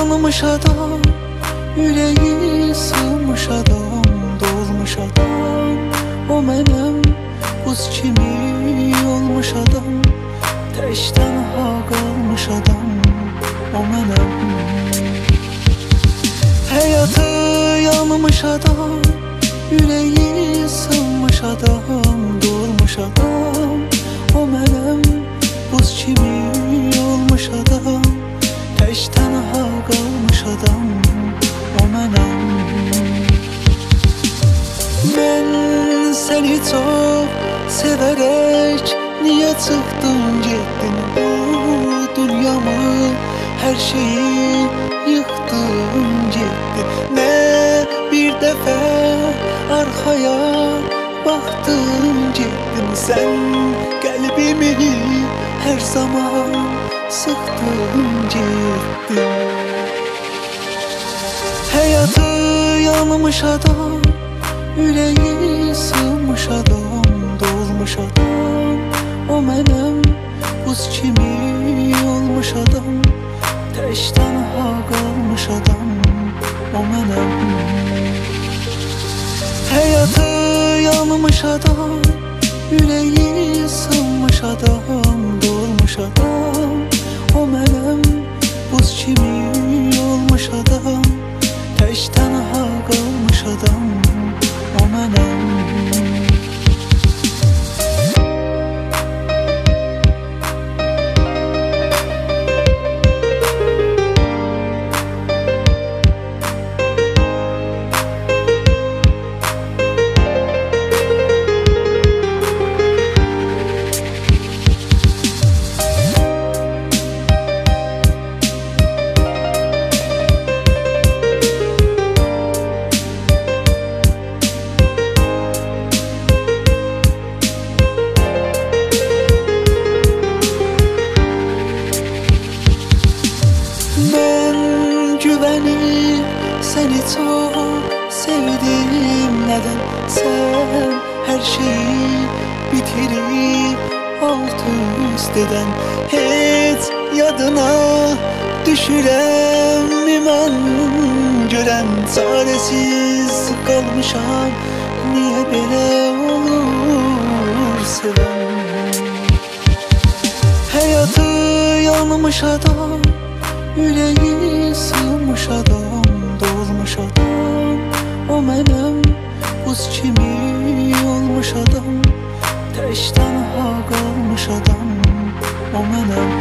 yanmış adam, yüreği sığmış adam, dolmuş adam. O mənim buz kimi olmuş adam, təşdən ha qalmış adam. O mənim həyatı yanmış adam, yüreği sığmış adam, dolmuş adam. O mənim buz kimi olmuş adam, təşdən ha qalmış adam. O mənim. Mən səni çox sevərək niyə çıxdın getdin bu dünyamı, hər şeyi yıxdın getdin. Nə bir dəfə arxaya baxdın getdin, sən qəlbimi hər zaman sıxdın getdin. Həyatı yanmış adam, yüreği sığmış adam, dolmuş adam. O mənim buz kimi olmuş adam, təşdən ha qalmış adam. O mənim həyatı yanmış adam, yüreği sığmış adam, dolmuş adam. O mənim buz kimi olmuş adam, təşdən ha qalmış adam. O mənim. Seni çok sevdim, neden sen her şeyi bitirip alt üst eden, hiç yadına düşürem ben gören, çaresiz kalmışam, niye böyle olur seven. Hayatı yanmış adam, yüreği sığmış adam, dolmuş adam. O mənim buz kimi olmuş adam, təşdən ha qalmış adam. O mənim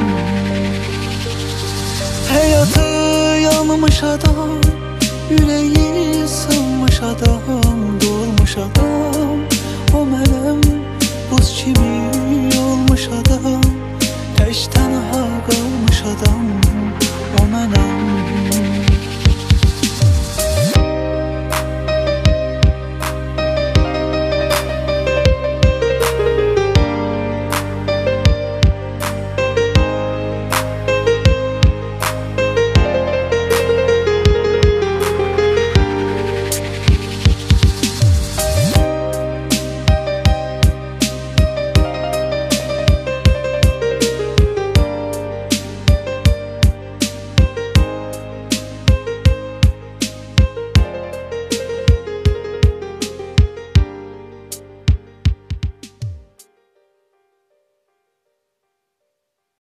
həyatı yanmış adam, yüreği sığmış adam, dolmuş adam. O mənim buz kimi olmuş adam, təşdən ha qalmış adam.